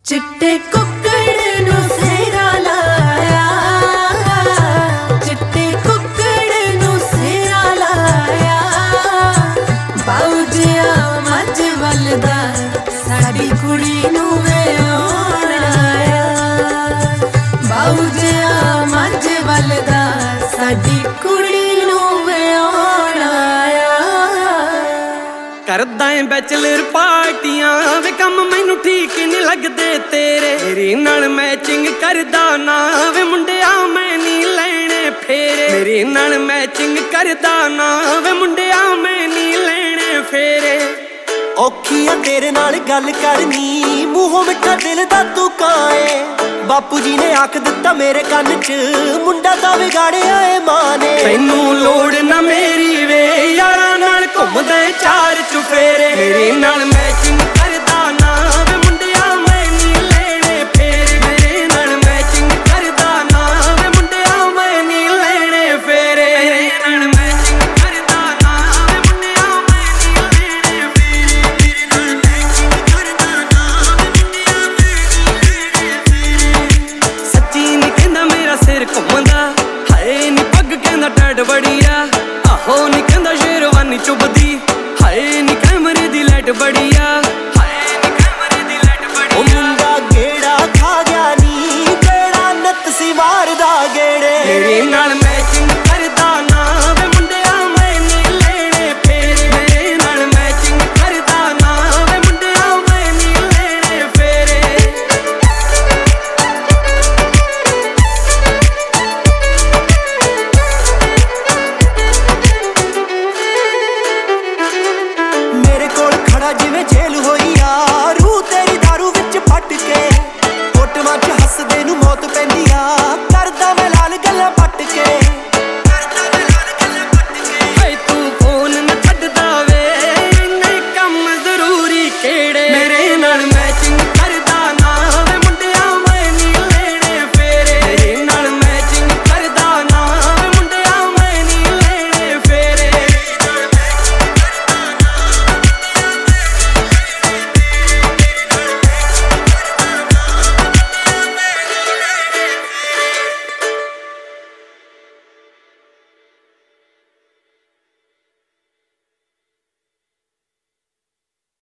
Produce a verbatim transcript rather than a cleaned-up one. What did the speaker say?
चिट्टे कुक्कड़ नू सेरा लाया, चिट्टे कुक्कड़ नू सेरा लाया। बाऊ जिया मज वलदा साडी कुड़ी नू व्याहण आया। बाऊ जिया मज वलदा साडी कुड़ी नू व्याहण आया। करदा है बैचलर पार्टियां वे कम मैनू ठीक नहीं लगदे तेरे। मेरी नाल मैचिंग करदा ना वे मुंडिया मैं नहीं लेने फेरे। मेरी नाल मैचिंग करदा ना वे मुंडिया मैं नहीं लेने फेरे। औखी आ तेरे नाल गल करनी, मूहों मिठा दिल दा तू काए। बापू जी ने आख दिता मेरे कन च, मुंडा दा विगाड़िया ए मां ने। तैनू लोड़ ना मेरी वे यारा नाल घुमदे चार चुफेरे। मेरी नाल मैचिंग